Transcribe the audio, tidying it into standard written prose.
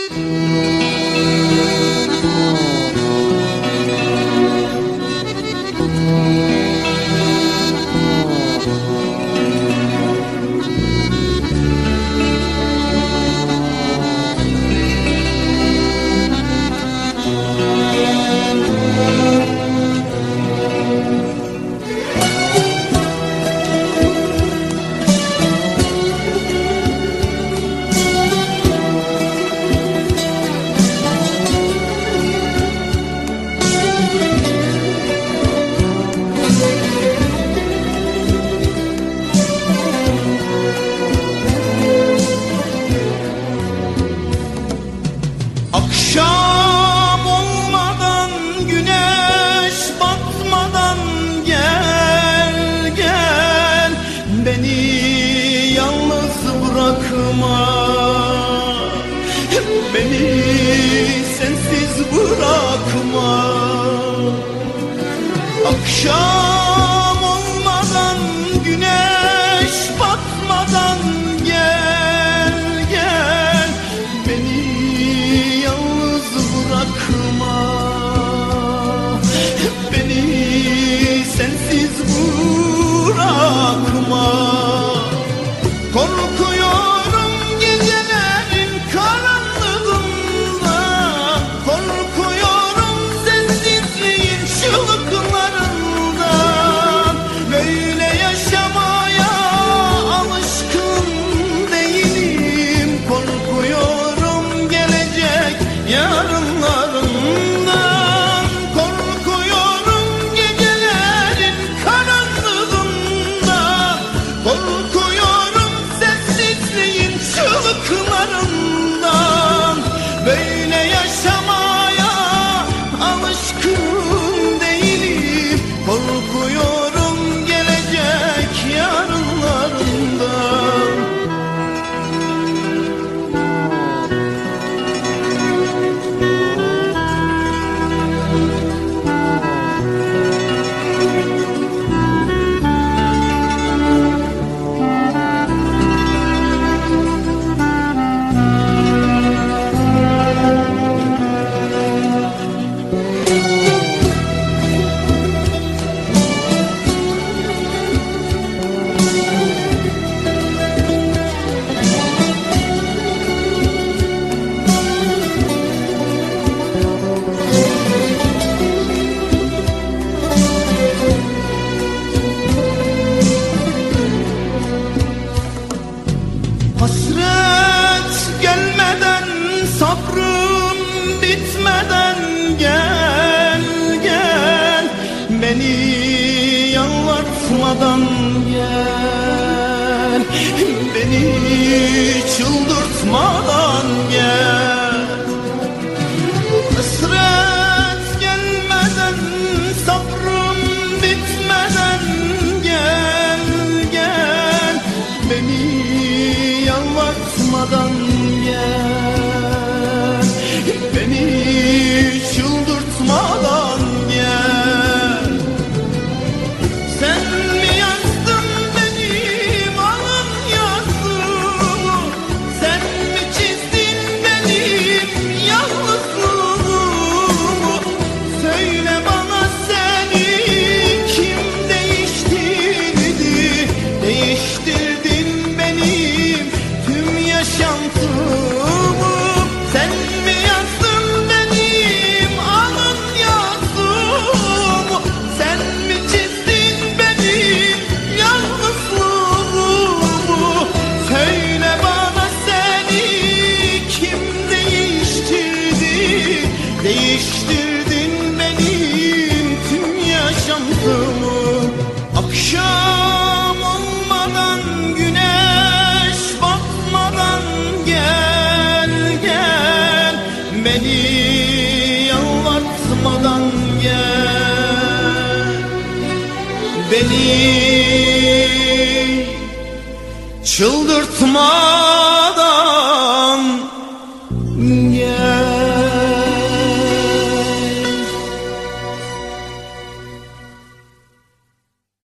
Akşam olmadan, güneş batmadan gel gel, beni yalnız bırakma, beni sensiz bırakma. Akşam olmadan, güneş batmadan gel gel, beni bırakma, beni sensiz bırakma. Korkuyorum gecelerin karanlığında, korkuyorum sensizliğin çığlıklarından. Böyle yaşamaya alışkın değilim, korkuyorum gelecek yarınlarından. Korkuyorum gecelerin karanlığından, korkuyorum sessizliğin çığlıklarından. Böyle yaşamaya alışkın değilim, korkuyorum gelecek yarınlarından. Hasret gelmeden, sabrım bitmeden gel gel, beni yalvartmadan gel, beni çıldırtmadan gel. Hasret gelmeden, sabrım bitmeden gel gel, beni yalvartmadan gel, beni çıldırtmadan gel. Sen mi yazdın benim alın yazımı, sen mi çizdin benim yalnızlığımı? Söyle bana seni kim değiştirdi, değiştirdin benim tüm yaşantımı. Sen mi yazdın benim alın yazımı, sen mi çizdin benim yalnızlığımı? Söyle bana seni kim değiştirdi, değiştirdin benim tüm yaşantımı. Akşam olmadan, güneş batmadan gel gel, beni yalvartmadan gel, beni çıldırtma.